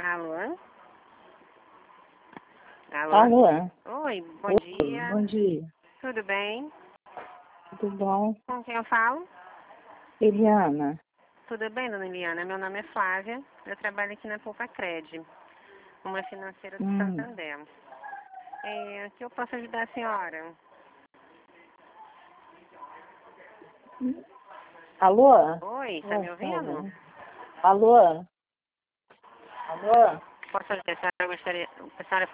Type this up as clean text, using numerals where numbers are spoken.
Alô? Alô? Oi, bom Oi, dia. bom dia. Tudo bem? Tudo bom? Com quem eu falo? Eliana. Tudo bem, dona Eliana? Meu nome é Flávia. Eu trabalho aqui na Poupa Cred, uma financeira do Santander. O que eu posso ajudar a senhora? Alô? Oi, tá me ouvindo? Alô? Alô? Posso ajudar a senhora? A senhora